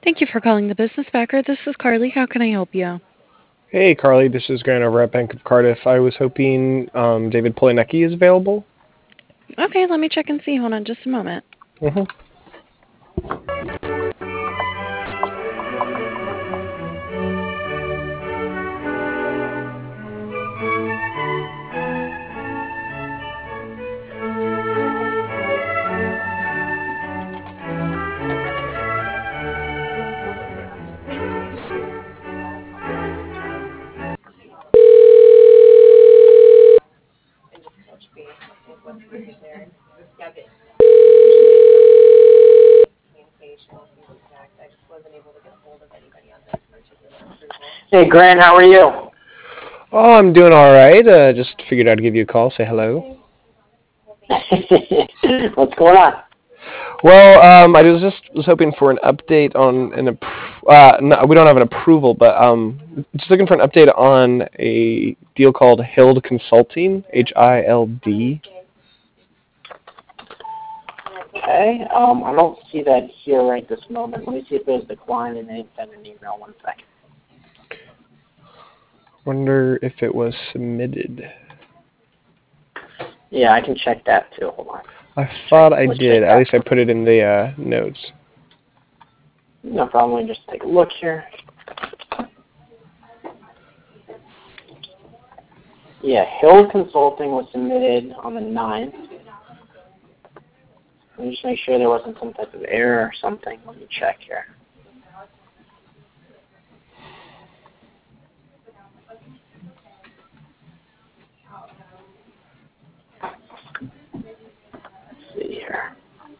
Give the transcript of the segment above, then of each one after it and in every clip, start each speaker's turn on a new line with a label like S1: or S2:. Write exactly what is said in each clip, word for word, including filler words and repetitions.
S1: Thank you for calling the Business Backer. This is Carly. How can I help you?
S2: Hey, Carly, this is Grant over at Bank of Cardiff. I was hoping um, David Polinecki is available.
S1: Okay, let me check and see. Hold on just a moment.
S2: Mm-hmm.
S3: Hey, Grant, how are you?
S2: Oh, I'm doing all right. Uh, just figured I'd give you a call, say hello.
S3: What's going on?
S2: Well, um, I was just was hoping for an update on an appro- uh, no, we don't have an approval, but um, just looking for an update on a deal called Hild Consulting, H I L D.
S3: Okay, um, I don't see that here right this moment. Let me see if it was declined and they send an email. One second.
S2: Wonder if it was submitted.
S3: Yeah, I can check that too. Hold on.
S2: I
S3: Check.
S2: thought I
S3: Let's check
S2: did. At
S3: that.
S2: least I put it in the uh, notes.
S3: No problem. Let me just take a look here. Yeah, Hill Consulting was submitted on the ninth. Let me just make sure there wasn't some type of error or something. Let me check here. Let's see here.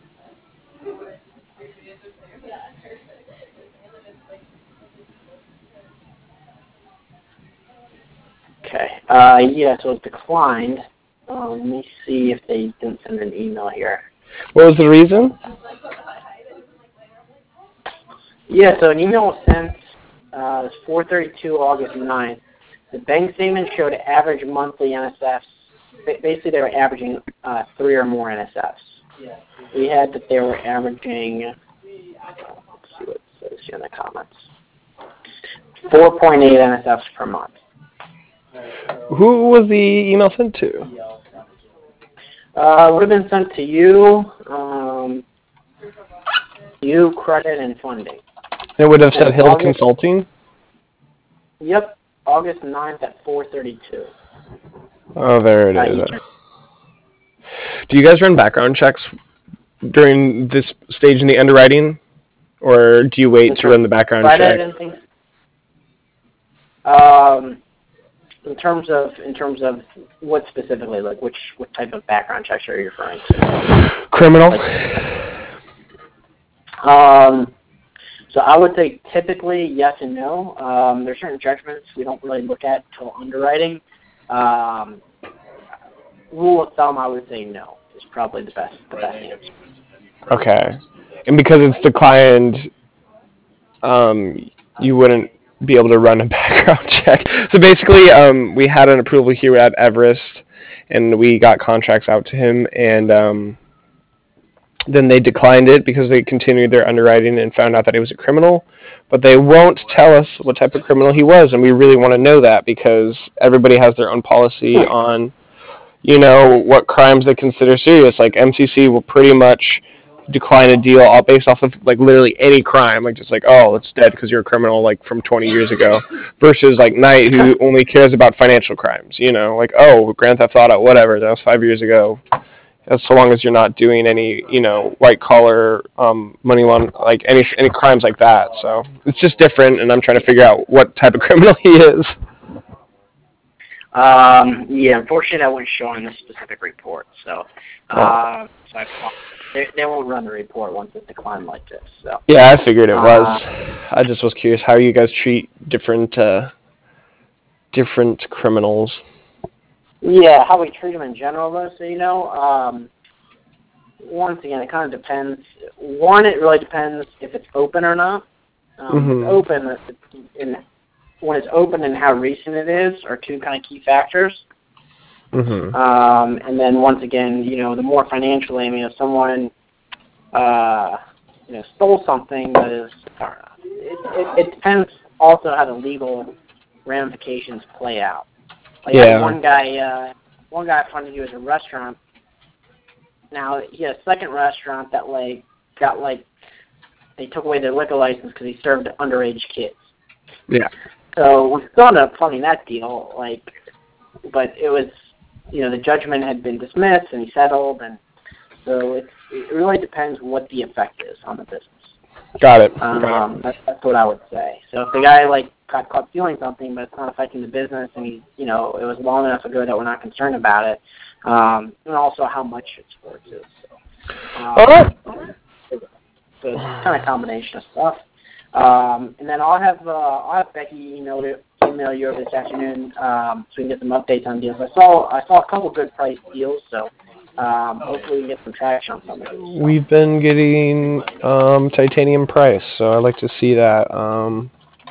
S3: Okay. Uh, yeah, so it declined. Uh, let me see if they didn't send an email here.
S2: What was the reason?
S3: Yeah, so an email was sent uh, four thirty-two, August ninth. The bank statement showed average monthly N S Fs. Ba- Basically, they were averaging uh, three or more N S Fs. We had that they were averaging, let's see what it says here in the comments, four point eight N S Fs per month.
S2: Who was the email sent to?
S3: Uh, would have been sent to you, um, you, credit, and funding.
S2: It would have said
S3: And
S2: Hild
S3: August,
S2: Consulting.
S3: Yep, August ninth at four thirty-two.
S2: Oh, there it
S3: Uh,
S2: is.
S3: Eastern.
S2: Do you guys run background checks during this stage in the underwriting, or do you wait
S3: In
S2: to
S3: terms
S2: run the
S3: of
S2: background check?
S3: credit and things. Um, in terms of in terms of what specifically, like which what type of background checks are you referring to?
S2: Criminal.
S3: Like, um, so I would say typically yes and no. Um, there's certain judgments we don't really look at until underwriting. Um, rule of thumb, I would say no is probably the best the best answer.
S2: Okay. And because it's declined, um, you wouldn't be able to run a background check. So basically, um, we had an approval here at Everest, and we got contracts out to him, and um, then they declined it because they continued their underwriting and found out that he was a criminal. But they won't tell us what type of criminal he was, and we really want to know that because everybody has their own policy on, you know, what crimes they consider serious. Like M C C will pretty much decline a deal all based off of like literally any crime, like just like, oh, it's dead because you're a criminal like from twenty years ago, versus like Knight who only cares about financial crimes. You know, like, oh, Grand Theft Auto, whatever, that was five years ago. As so long as you're not doing any, you know, white collar, um, money laundering, like any any crimes like that. So it's just different, and I'm trying to figure out what type of criminal he is.
S3: Um, yeah, unfortunately, that wouldn't show on this specific report. So, uh,
S2: Oh.
S3: so I, they, they won't run the report once it's declined like this. So,
S2: Yeah, I figured it
S3: uh,
S2: was. I just was curious how you guys treat different uh, different criminals.
S3: yeah, how we treat them in general, though. So, you know, um, once again, it kind of depends. One, it really depends if it's open or not. Um, if it's
S2: Mm-hmm.
S3: open, in, when it's open and how recent it is are two kind of key factors.
S2: Mm-hmm.
S3: Um, and then once again, you know, the more financially, I mean, if someone, uh, you know, stole something that is it, it, it depends also how the legal ramifications play out. Like I
S2: Yeah.
S3: had one guy, uh, one guy funded you as a restaurant. Now he had a second restaurant that like got like they took away their liquor license because he served underage kids.
S2: Yeah.
S3: So we still ended up funding that deal, like, but it was, you know, the judgment had been dismissed and he settled, and so it's, it really depends what the effect is on the business.
S2: Got it.
S3: Um,
S2: Got it.
S3: that's, that's what I would say. So if the guy like got caught stealing something, but it's not affecting the business, and he, you know, it was long enough ago that we're not concerned about it, um, and also how much it's for too. So, um,
S2: All right.
S3: So it's kind of a combination of stuff. Um, and then I'll have uh, I'll have Becky email you, email you over this afternoon um, so we can get some updates on deals. I saw I saw a couple good price deals, so um, hopefully we can get some traction on some of these.
S2: We've been getting um, titanium price, so I'd like to see that. Um,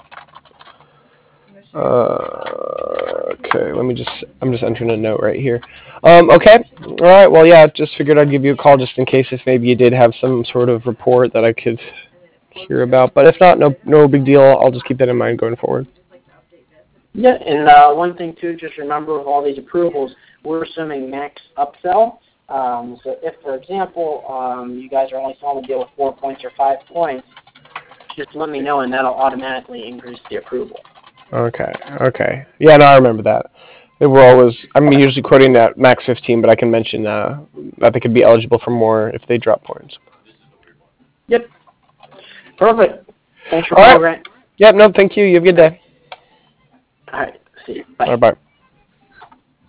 S2: uh, okay, let me just, I'm just entering a note right here. Um, okay, all right, well, yeah, just figured I'd give you a call just in case if maybe you did have some sort of report that I could hear about. But if not, no no big deal. I'll just keep that in mind going forward.
S3: Yeah, and uh, one thing too, just remember with all these approvals, we're assuming max upsell. Um, so if, for example, um, you guys are only selling the deal with four points or five points, just let me know, and that'll automatically increase the approval.
S2: Okay, okay. Yeah, no, I remember that. They were always, I'm usually quoting that max fifteen, but I can mention uh, that they could be eligible for more if they drop points.
S3: Yep. Perfect. Thanks for
S2: All
S3: calling,
S2: right.
S3: Grant.
S2: Yep, no, thank you. You have a good day.
S3: All right. See you. Bye.
S2: All right, bye.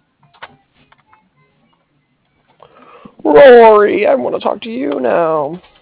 S2: Rory, I want to talk to you now.